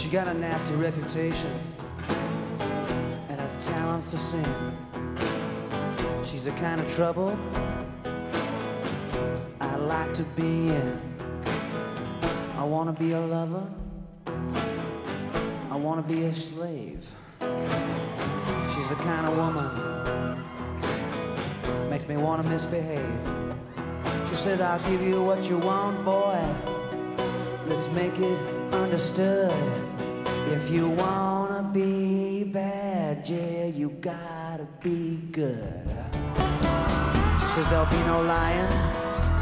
She got a nasty reputation and a talent for sin. She's the kind of trouble I'd like to be in. I wanna be a lover, I wanna be a slave. She's the kind of woman makes me wanna misbehave. She said, I'll give you what you want, boy. Let's make it understood. If you wanna be bad, yeah, you gotta be good. She says there'll be no lying,